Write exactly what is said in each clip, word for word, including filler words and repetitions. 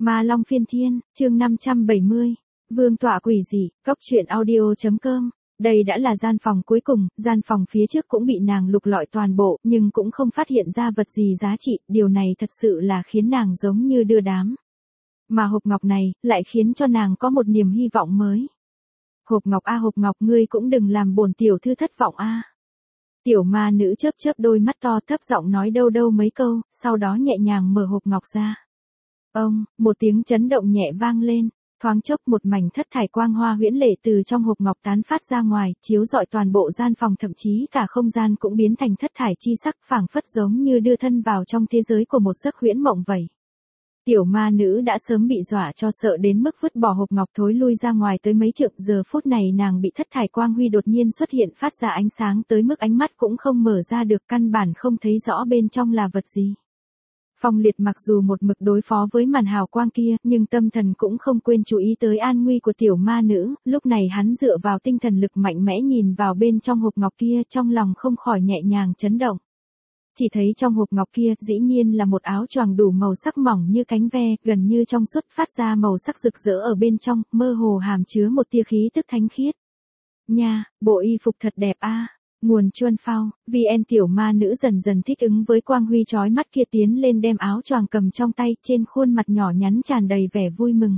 Ma Long Phiên Thiên, chương năm trăm bảy mươi. Vương tọa quỷ dị, cốc truyện audio.com. Đây đã là gian phòng cuối cùng, gian phòng phía trước cũng bị nàng lục lọi toàn bộ, nhưng cũng không phát hiện ra vật gì giá trị, điều này thật sự là khiến nàng giống như đưa đám. Mà hộp ngọc này, lại khiến cho nàng có một niềm hy vọng mới. Hộp ngọc a hộp ngọc, ngươi cũng đừng làm bổn tiểu thư thất vọng a. Tiểu ma nữ chớp chớp đôi mắt to, thấp giọng nói đâu đâu mấy câu, sau đó nhẹ nhàng mở hộp ngọc ra. Ông, một tiếng chấn động nhẹ vang lên, thoáng chốc một mảnh thất thải quang hoa huyễn lệ từ trong hộp ngọc tán phát ra ngoài, chiếu rọi toàn bộ gian phòng, thậm chí cả không gian cũng biến thành thất thải chi sắc, phảng phất giống như đưa thân vào trong thế giới của một giấc huyễn mộng vậy. Tiểu ma nữ đã sớm bị dọa cho sợ đến mức vứt bỏ hộp ngọc thối lui ra ngoài tới mấy trượng, giờ phút này nàng bị thất thải quang huy đột nhiên xuất hiện phát ra ánh sáng tới mức ánh mắt cũng không mở ra được, căn bản không thấy rõ bên trong là vật gì. Phong Liệt mặc dù một mực đối phó với màn hào quang kia, nhưng tâm thần cũng không quên chú ý tới an nguy của tiểu ma nữ, lúc này hắn dựa vào tinh thần lực mạnh mẽ nhìn vào bên trong hộp ngọc kia, trong lòng không khỏi nhẹ nhàng chấn động. Chỉ thấy trong hộp ngọc kia dĩ nhiên là một áo choàng đủ màu sắc mỏng như cánh ve, gần như trong suốt, phát ra màu sắc rực rỡ ở bên trong, mơ hồ hàm chứa một tia khí tức thánh khiết. Nha, bộ y phục thật đẹp a. Nguồn Chuân Phao, vê en tiểu ma nữ dần dần thích ứng với quang huy chói mắt kia, tiến lên đem áo choàng cầm trong tay, trên khuôn mặt nhỏ nhắn tràn đầy vẻ vui mừng.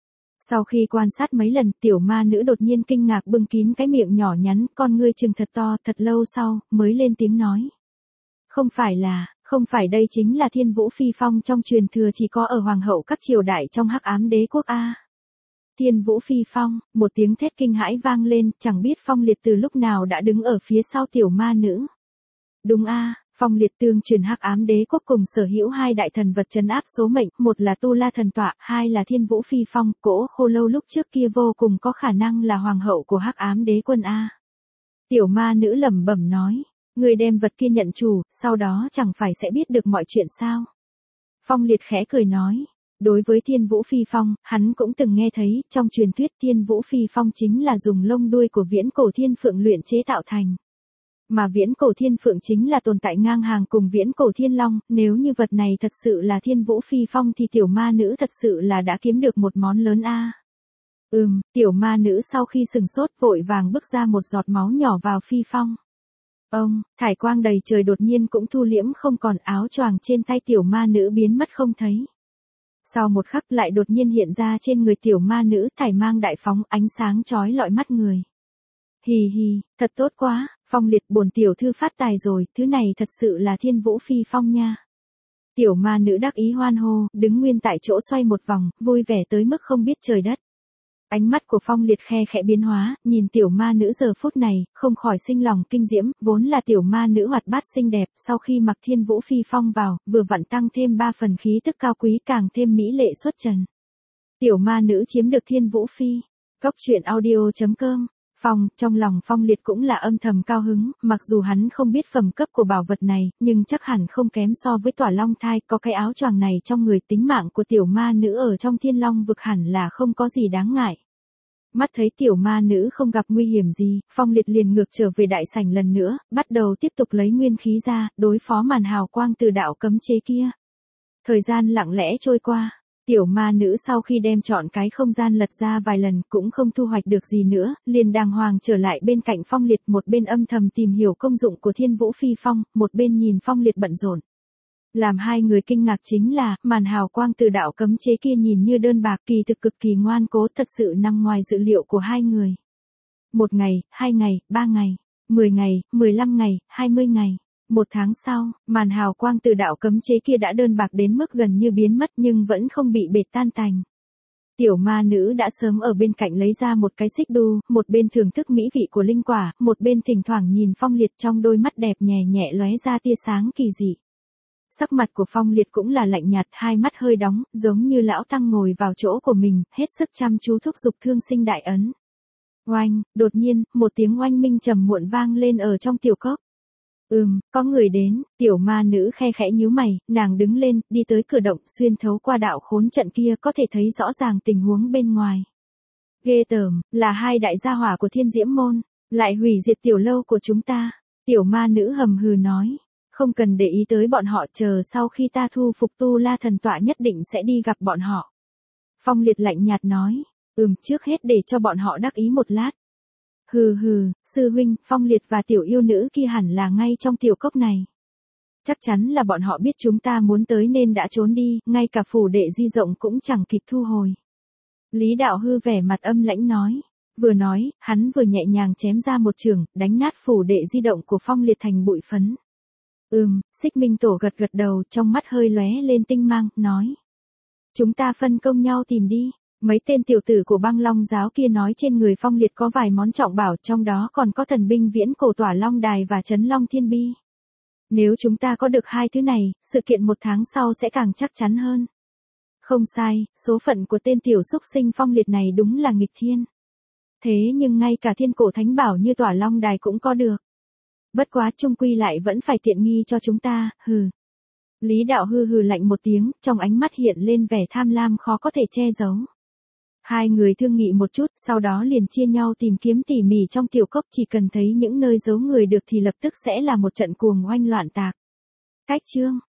Sau khi quan sát mấy lần, tiểu ma nữ đột nhiên kinh ngạc bưng kín cái miệng nhỏ nhắn, con ngươi trừng thật to, thật lâu sau, mới lên tiếng nói. Không phải là, không phải đây chính là Thiên Vũ Phi Phong trong truyền thừa chỉ có ở hoàng hậu các triều đại trong Hắc Ám Đế quốc a. Thiên Vũ Phi Phong, một tiếng thét kinh hãi vang lên, chẳng biết Phong Liệt từ lúc nào đã đứng ở phía sau tiểu ma nữ. Đúng a, Phong Liệt tương truyền Hắc Ám Đế quốc cùng sở hữu hai đại thần vật trấn áp số mệnh, một là Tu La thần tọa, hai là Thiên Vũ Phi Phong, cỗ khô lâu lúc trước kia vô cùng có khả năng là hoàng hậu của Hắc Ám Đế quân a. Tiểu ma nữ lẩm bẩm nói, người đem vật kia nhận chủ, sau đó chẳng phải sẽ biết được mọi chuyện sao? Phong Liệt khẽ cười nói. Đối với Thiên Vũ Phi Phong, hắn cũng từng nghe thấy, trong truyền thuyết Thiên Vũ Phi Phong chính là dùng lông đuôi của viễn cổ thiên phượng luyện chế tạo thành. Mà viễn cổ thiên phượng chính là tồn tại ngang hàng cùng viễn cổ thiên long, nếu như vật này thật sự là Thiên Vũ Phi Phong thì tiểu ma nữ thật sự là đã kiếm được một món lớn a. À. Ừm, tiểu ma nữ sau khi sừng sốt vội vàng bước ra một giọt máu nhỏ vào Phi Phong. Ông, thải quang đầy trời đột nhiên cũng thu liễm không còn, áo choàng trên tay tiểu ma nữ biến mất không thấy. Sau một khắc lại đột nhiên hiện ra trên người tiểu ma nữ, thải mang đại phóng, ánh sáng chói lọi mắt người. Hì hì, thật tốt quá, Phong Liệt bổn tiểu thư phát tài rồi, thứ này thật sự là Thiên Vũ Phi Phong nha. Tiểu ma nữ đắc ý hoan hô, đứng nguyên tại chỗ xoay một vòng, vui vẻ tới mức không biết trời đất. Ánh mắt của Phong Liệt khe khẽ biến hóa, nhìn tiểu ma nữ giờ phút này, không khỏi sinh lòng kinh diễm, vốn là tiểu ma nữ hoạt bát xinh đẹp, sau khi mặc Thiên Vũ Phi Phong vào, vừa vặn tăng thêm ba phần khí tức cao quý, càng thêm mỹ lệ xuất trần. Tiểu ma nữ chiếm được Thiên Vũ Phi. Cốc truyện audio.com. Phong, trong lòng Phong Liệt cũng là âm thầm cao hứng, mặc dù hắn không biết phẩm cấp của bảo vật này, nhưng chắc hẳn không kém so với Tỏa Long Thai, có cái áo choàng này trong người, tính mạng của tiểu ma nữ ở trong Thiên Long vực hẳn là không có gì đáng ngại. Mắt thấy tiểu ma nữ không gặp nguy hiểm gì, Phong Liệt liền ngược trở về đại sảnh lần nữa, bắt đầu tiếp tục lấy nguyên khí ra, đối phó màn hào quang từ đạo cấm chế kia. Thời gian lặng lẽ trôi qua, tiểu ma nữ sau khi đem chọn cái không gian lật ra vài lần cũng không thu hoạch được gì nữa, liền đàng hoàng trở lại bên cạnh Phong Liệt, một bên âm thầm tìm hiểu công dụng của Thiên Vũ Phi Phong, một bên nhìn Phong Liệt bận rộn. Làm hai người kinh ngạc chính là, màn hào quang từ đạo cấm chế kia nhìn như đơn bạc, kỳ thực cực kỳ ngoan cố, thật sự nằm ngoài dự liệu của hai người. Một ngày, hai ngày, ba ngày, mười ngày, mười lăm ngày, hai mươi ngày. Một tháng sau, màn hào quang từ đạo cấm chế kia đã đơn bạc đến mức gần như biến mất nhưng vẫn không bị bệt tan tành. Tiểu ma nữ đã sớm ở bên cạnh lấy ra một cái xích đu, một bên thưởng thức mỹ vị của linh quả, một bên thỉnh thoảng nhìn Phong Liệt, trong đôi mắt đẹp nhẹ nhẹ lóe ra tia sáng kỳ dị. Sắc mặt của Phong Liệt cũng là lạnh nhạt, hai mắt hơi đóng, giống như lão tăng ngồi vào chỗ của mình, hết sức chăm chú thúc giục thương sinh đại ấn. Oanh, đột nhiên, một tiếng oanh minh trầm muộn vang lên ở trong tiểu cốc. Ừm, có người đến, tiểu ma nữ khe khẽ nhíu mày, nàng đứng lên, đi tới cửa động, xuyên thấu qua đạo khốn trận kia có thể thấy rõ ràng tình huống bên ngoài. Ghê tởm, là hai đại gia hỏa của Thiên Diễm Môn, lại hủy diệt tiểu lâu của chúng ta. Tiểu ma nữ hầm hừ nói. Không cần để ý tới bọn họ, chờ sau khi ta thu phục Tu La thần tọa nhất định sẽ đi gặp bọn họ. Phong Liệt lạnh nhạt nói, ừm, trước hết để cho bọn họ đắc ý một lát. Hừ hừ, sư huynh, Phong Liệt và tiểu yêu nữ kia hẳn là ngay trong tiểu cốc này. Chắc chắn là bọn họ biết chúng ta muốn tới nên đã trốn đi, ngay cả phủ đệ di rộng cũng chẳng kịp thu hồi. Lý Đạo Hư vẻ mặt âm lãnh nói. Vừa nói, hắn vừa nhẹ nhàng chém ra một chưởng, đánh nát phủ đệ di động của Phong Liệt thành bụi phấn. Ừm, Xích Minh Tổ gật gật đầu, trong mắt hơi lóe lên tinh mang, nói. Chúng ta phân công nhau tìm đi. Mấy tên tiểu tử của Băng Long giáo kia nói trên người Phong Liệt có vài món trọng bảo, trong đó còn có thần binh viễn cổ Tỏa Long Đài và Chấn Long Thiên Bi. Nếu chúng ta có được hai thứ này, sự kiện một tháng sau sẽ càng chắc chắn hơn. Không sai, số phận của tên tiểu xúc sinh Phong Liệt này đúng là nghịch thiên. Thế nhưng ngay cả thiên cổ thánh bảo như Tỏa Long Đài cũng có được. Bất quá chung quy lại vẫn phải tiện nghi cho chúng ta, hừ. Lý Đạo Hư hừ lạnh một tiếng, trong ánh mắt hiện lên vẻ tham lam khó có thể che giấu. Hai người thương nghị một chút, sau đó liền chia nhau tìm kiếm tỉ mỉ trong tiểu cốc, chỉ cần thấy những nơi giấu người được thì lập tức sẽ là một trận cuồng oanh loạn tạc. Cách chương